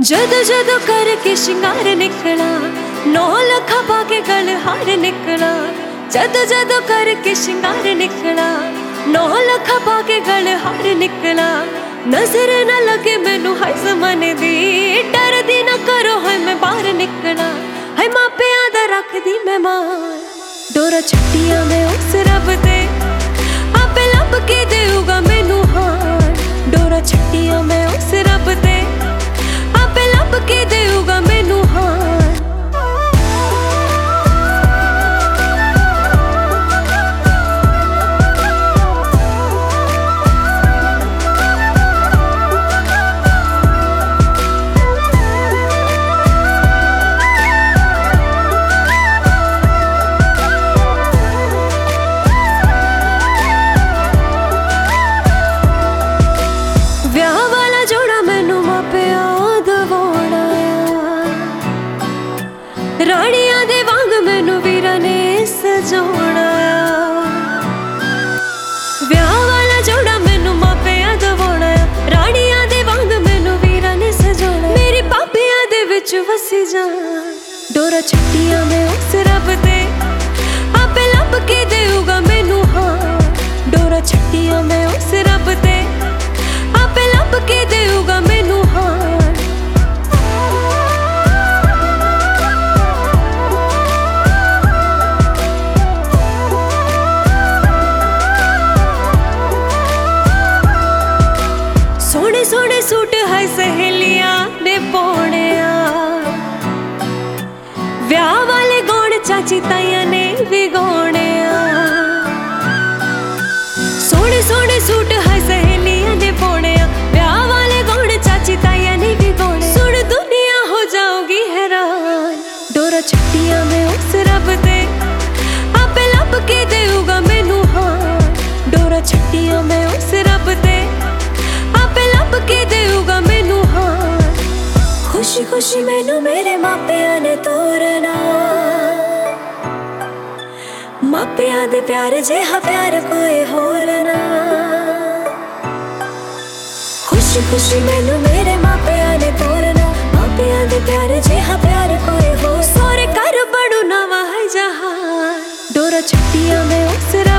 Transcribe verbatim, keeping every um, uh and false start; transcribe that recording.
जद जद करके शिंगार निकला, नौ लखा पाके गल हार निकला। जद जद करके शिंगार निकला, नौ लखा पाके गल हार निकला। नजर न लगे मैनू हाय ज़माने दी, डर दी ना करो हाय मैं बाहर निकला। हाय मापिया दा रख दी मैं मान, डोरा छट्टियां मैं उस रब दे, आपे लब के देऊगा मैनू हार। डोरा छट्टियां मैं उस रब दे, आपे लब के देऊगा मैनू हार। रानियां दे वांग मैनू वीरा ने सजाउणा, ब्याह वाला जोड़ा मैनू मापिया दवाउणा। रानियां दे वांग मैनू वीरा ने सजाउणा, मेरी पापियां दे विच वसी जा। डोरा छट्टियां मैं उस रब दे, आपे लब के देऊगा मैनू हार। डोरा छट्टियां मैं उस रब दे, आपे लब के देऊगा मैनू हार। सोने सोने सूट है सहेलियां ने पाने, ब्याह वाले गौण चाची ताइयां ने भी गाने। सोने सोने सूट है सहेलियां ने पाने, ब्याह वाले गौण चाची ताइयां ने भी गाने। सुन दुनिया हो जाओगी हैरान, डोरा छट्टियां मैं उस रब दे, आपे लब के देऊगा मैनू हार। डोरा छट्टियां मैं उस रब दे, आपे लब के देऊगा मैनू हार। खुशी खुशी मैनू मेरे मापिया ने तोरना, मापिया दे प्यार जिहा प्यार कोई होर ना। खुशी खुशी मैनू मेरे मापिया ने तोरना, मापिया दे प्यार जिहा प्यार कोई होर। सोरे कर बड़ू नवा है जहां, डोरा छट्टियां मैं उस